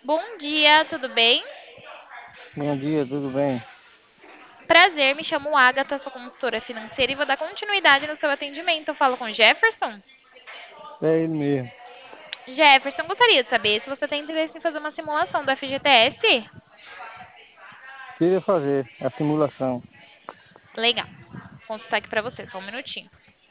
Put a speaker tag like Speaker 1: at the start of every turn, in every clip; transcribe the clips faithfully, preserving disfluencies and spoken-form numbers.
Speaker 1: Bom dia, tudo bem?
Speaker 2: Bom dia, tudo bem?
Speaker 1: Prazer, me chamo Agatha, sou consultora financeira e vou dar continuidade no seu atendimento. Eu falo com Jefferson.
Speaker 2: É ele mesmo.
Speaker 1: Jefferson, gostaria de saber se você tem interesse em fazer uma simulação do F G T S?
Speaker 2: Queria fazer a simulação.
Speaker 1: Legal. Vou consultar aqui pra você, só um minutinho.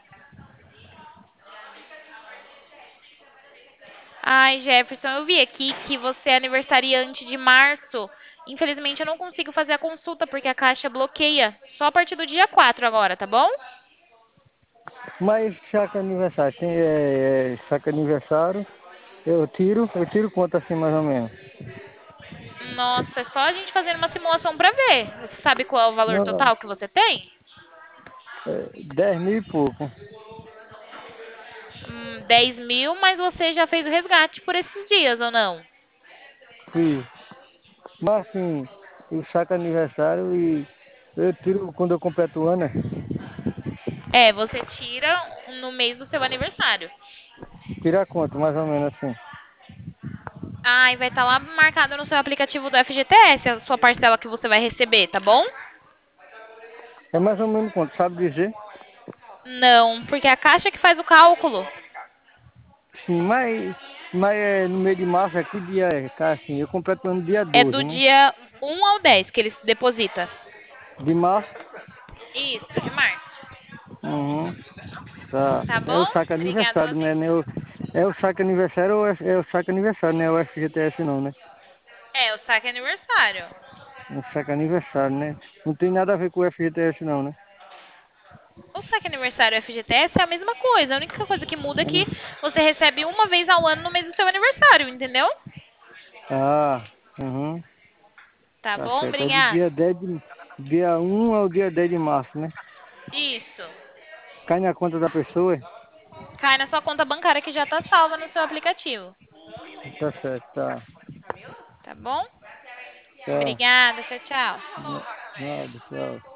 Speaker 1: Ai, Jefferson, eu vi aqui que você é aniversariante de março. Infelizmente, eu não consigo fazer a consulta porque a Caixa bloqueia. Só a partir do dia quatro agora, tá bom?
Speaker 2: Mas saca aniversário, tem é, é, saca aniversário, eu tiro, eu tiro quanto assim mais ou menos?
Speaker 1: Nossa, é só a gente fazendo uma simulação pra ver. Você sabe qual é o valor
Speaker 2: Não,
Speaker 1: total que você tem?
Speaker 2: é, dez mil e pouco.
Speaker 1: Hum, dez mil, mas você já fez o resgate por esses dias, ou não?
Speaker 2: Fiz. Mas assim, eu saco aniversário e eu tiro quando eu completo o ano, né?
Speaker 1: É, você tira no mês do seu aniversário.
Speaker 2: Tirar quanto, mais ou menos assim.
Speaker 1: Ah, e vai estar lá marcado no seu aplicativo do F G T S, a sua parcela que você vai receber, tá bom?
Speaker 2: É mais ou menos quanto, sabe dizer?
Speaker 1: Não, porque é a Caixa que faz o cálculo.
Speaker 2: Sim, mas, mas é, no mês de março, é que dia é? Cara, assim, eu completo o ano dia
Speaker 1: É
Speaker 2: doze,
Speaker 1: do
Speaker 2: né?
Speaker 1: dia um ao dez que eles deposita.
Speaker 2: De março.
Speaker 1: Isso, de março.
Speaker 2: Uhum. Tá.
Speaker 1: Tá
Speaker 2: É o
Speaker 1: bom?
Speaker 2: saque
Speaker 1: Obrigada pela
Speaker 2: aniversário, né? né?
Speaker 1: atenção.
Speaker 2: O- É o saque aniversário ou é, é o saque aniversário, né? O F G T S não, né?
Speaker 1: É, o saque é aniversário.
Speaker 2: É o saque aniversário, né? Não tem nada a ver com o F G T S não, né?
Speaker 1: O saque aniversário e o F G T S é a mesma coisa. A única coisa que muda é
Speaker 2: É
Speaker 1: que
Speaker 2: no-
Speaker 1: você recebe uma vez ao ano no mês do seu aniversário, entendeu?
Speaker 2: Ah, uhum.
Speaker 1: Tá
Speaker 2: Tá
Speaker 1: bom?
Speaker 2: certo. É do
Speaker 1: Obrigada.
Speaker 2: dia dez de... Dia um ao dia dez de março, né?
Speaker 1: Isso.
Speaker 2: Cai na conta da pessoa?
Speaker 1: Cai na sua conta bancária que já tá salva no seu aplicativo.
Speaker 2: Tá certo, tá.
Speaker 1: Tá bom?
Speaker 2: Tá.
Speaker 1: Obrigada. Tchau, tchau.
Speaker 2: Na- Nada, tchau.